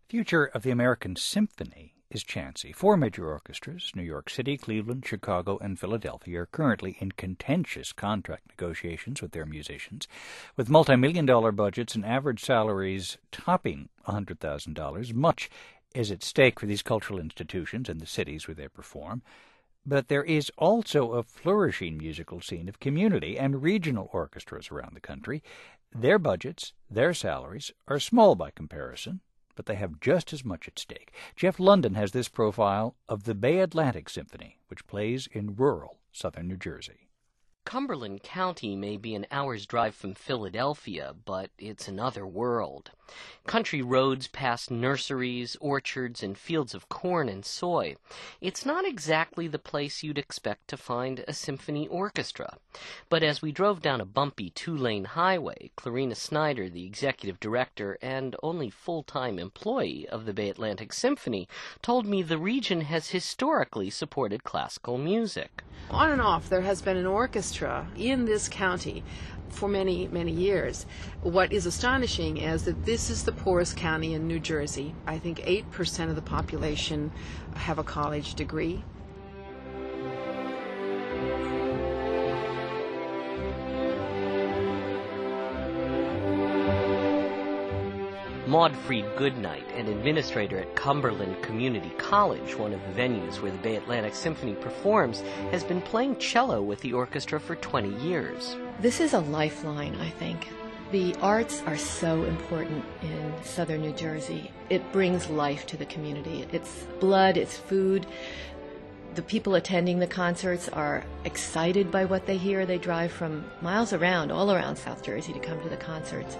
Future of the American Symphony is chancy. 4 major orchestras, New York City, Cleveland, Chicago, and Philadelphia, are currently in contentious contract negotiations with their musicians, with multi-million-dollar budgets and average salaries topping $100,000. Much is at stake for these cultural institutions and the cities where they perform. But there is also a flourishing musical scene of community and regional orchestras around the country. Their budgets, their salaries, are small by comparison, but they have just as much at stake. Jeff London has this profile of the Bay Atlantic Symphony, which plays in rural southern New Jersey. Cumberland County may be an hour's drive from Philadelphia, but it's another world. Country roads past nurseries, orchards, and fields of corn and soy. It's not exactly the place you'd expect to find a symphony orchestra. But as we drove down a bumpy 2-lane highway, Clarina Snyder, the executive director and only full-time employee of the Bay Atlantic Symphony, told me the region has historically supported classical music. On and off, there has been an orchestra in this county for many, many years. What is astonishing is that this is the poorest county in New Jersey. I think 8% of the population have a college degree. Maud Freed Goodnight, an administrator at Cumberland Community College, one of the venues where the Bay Atlantic Symphony performs, has been playing cello with the orchestra for 20 years. This is a lifeline, I think. The arts are so important in southern New Jersey. It brings life to the community. It's blood, it's food. The people attending the concerts are excited by what they hear. They drive from miles around, all around South Jersey, to come to the concerts.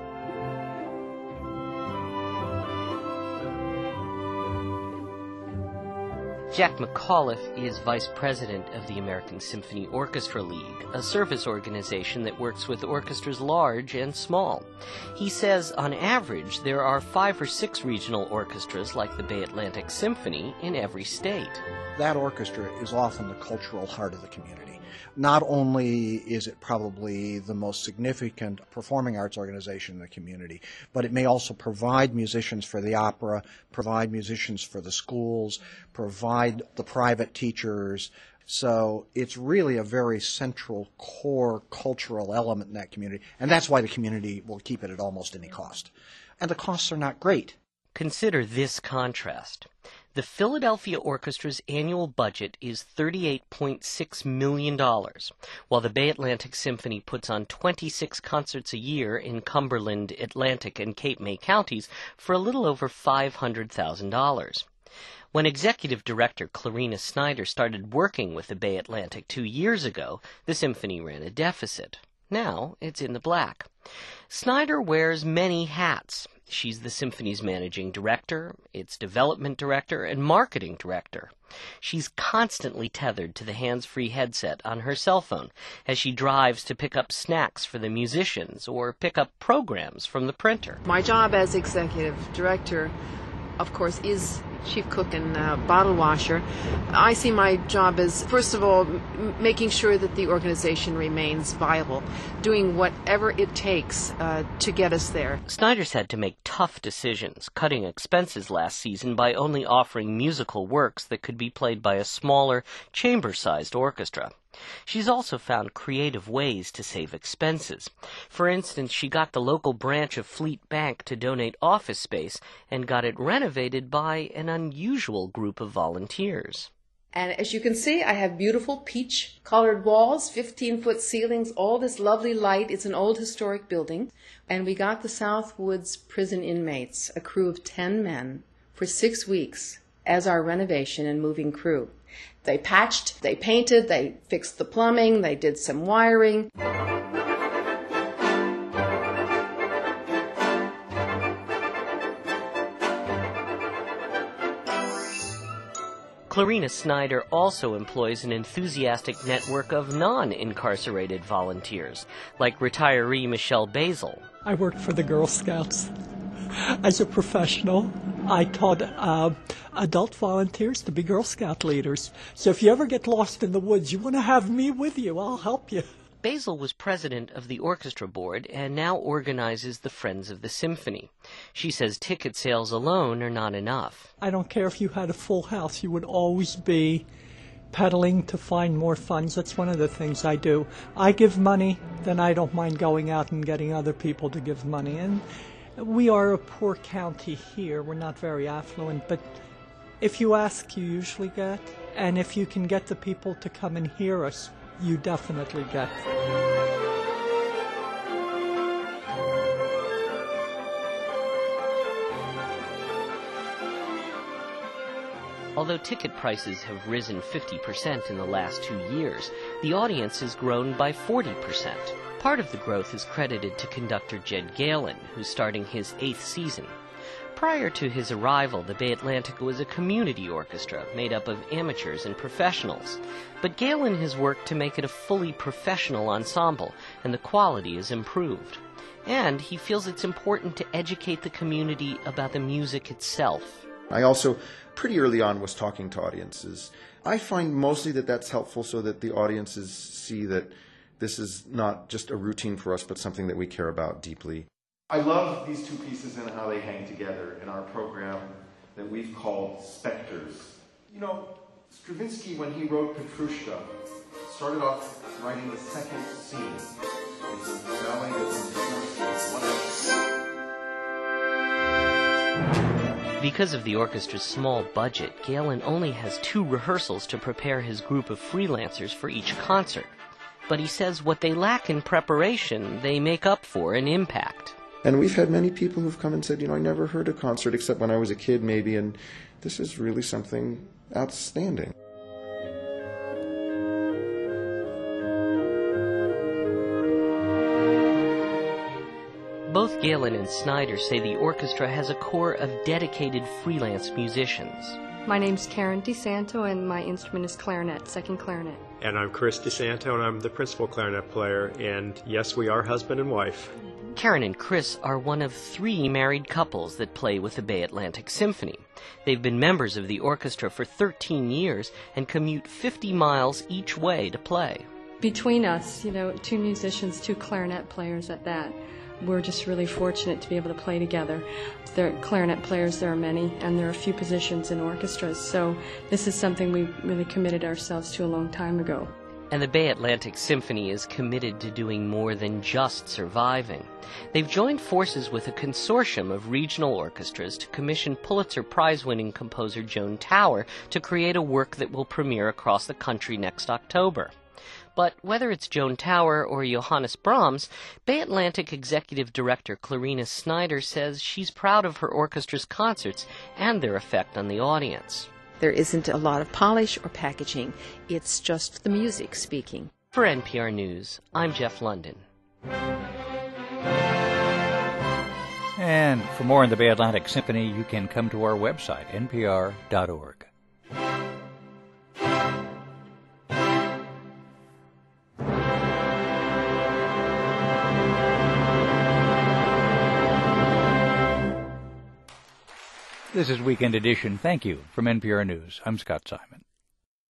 Jack McAuliffe is vice president of the American Symphony Orchestra League, a service organization that works with orchestras large and small. He says, on average, there are 5 or 6 regional orchestras like the Bay Atlantic Symphony in every state. That orchestra is often the cultural heart of the community. Not only is it probably the most significant performing arts organization in the community, but it may also provide musicians for the opera, provide musicians for the schools, provide the private teachers. So it's really a very central core cultural element in that community, and that's why the community will keep it at almost any cost. And the costs are not great. Consider this contrast. The Philadelphia Orchestra's annual budget is $38.6 million, while the Bay Atlantic Symphony puts on 26 concerts a year in Cumberland, Atlantic, and Cape May counties for a little over $500,000. When executive director Clarina Snyder started working with the Bay Atlantic 2 years ago, the symphony ran a deficit. Now it's in the black. Snyder wears many hats. She's the symphony's managing director, its development director, and marketing director. She's constantly tethered to the hands-free headset on her cell phone as she drives to pick up snacks for the musicians or pick up programs from the printer. My job as executive director, of course, is chief cook and bottle washer. I see my job as, first of all, making sure that the organization remains viable, doing whatever it takes to get us there. Snyder's had to make tough decisions, cutting expenses last season by only offering musical works that could be played by a smaller, chamber-sized orchestra. She's also found creative ways to save expenses. For instance, she got the local branch of Fleet Bank to donate office space and got it renovated by an unusual group of volunteers. And as you can see, I have beautiful peach-colored walls, 15-foot ceilings, all this lovely light. It's an old historic building. And we got the Southwoods prison inmates, a crew of 10 men, for 6 weeks as our renovation and moving crew. They patched, they painted, they fixed the plumbing, they did some wiring. Clarina Snyder also employs an enthusiastic network of non-incarcerated volunteers, like retiree Michelle Basil. I worked for the Girl Scouts. As a professional, I taught adult volunteers to be Girl Scout leaders. So if you ever get lost in the woods, you want to have me with you, I'll help you. Basil was president of the orchestra board and now organizes the Friends of the Symphony. She says ticket sales alone are not enough. I don't care if you had a full house, you would always be pedaling to find more funds. That's one of the things I do. I give money, then I don't mind going out and getting other people to give money. And we are a poor county here. We're not very affluent, but if you ask, you usually get. And if you can get the people to come and hear us, you definitely get. Although ticket prices have risen 50% in the last 2 years, the audience has grown by 40%. Part of the growth is credited to conductor Jed Galen, who's starting his 8th season. Prior to his arrival, the Bay Atlantic was a community orchestra made up of amateurs and professionals. But Galen has worked to make it a fully professional ensemble, and the quality is improved. And he feels it's important to educate the community about the music itself. I also, pretty early on, was talking to audiences. I find mostly that that's helpful so that the audiences see that this is not just a routine for us, but something that we care about deeply. I love these two pieces and how they hang together in our program that we've called Spectres. You know, Stravinsky, when he wrote Petrushka, started off writing the second scene. It's a ballet that's in 4 scenes. Because of the orchestra's small budget, Galen only has 2 rehearsals to prepare his group of freelancers for each concert. But he says what they lack in preparation, they make up for in impact. And we've had many people who've come and said, I never heard a concert except when I was a kid maybe, and this is really something outstanding. Both Galen and Snyder say the orchestra has a core of dedicated freelance musicians. My name's Karen DeSanto, and my instrument is clarinet, second clarinet. And I'm Chris DeSanto, and I'm the principal clarinet player, and yes, we are husband and wife. Karen and Chris are one of 3 married couples that play with the Bay Atlantic Symphony. They've been members of the orchestra for 13 years and commute 50 miles each way to play. Between us, 2 musicians, 2 clarinet players at that, we're just really fortunate to be able to play together. There are clarinet players, there are many, and there are a few positions in orchestras, so this is something we really committed ourselves to a long time ago. And the Bay Atlantic Symphony is committed to doing more than just surviving. They've joined forces with a consortium of regional orchestras to commission Pulitzer Prize-winning composer Joan Tower to create a work that will premiere across the country next October. But whether it's Joan Tower or Johannes Brahms, Bay Atlantic Executive Director Clarina Snyder says she's proud of her orchestra's concerts and their effect on the audience. There isn't a lot of polish or packaging. It's just the music speaking. For NPR News, I'm Jeff London. And for more on the Bay Atlantic Symphony, you can come to our website, npr.org. This is Weekend Edition. Thank you. From NPR News, I'm Scott Simon.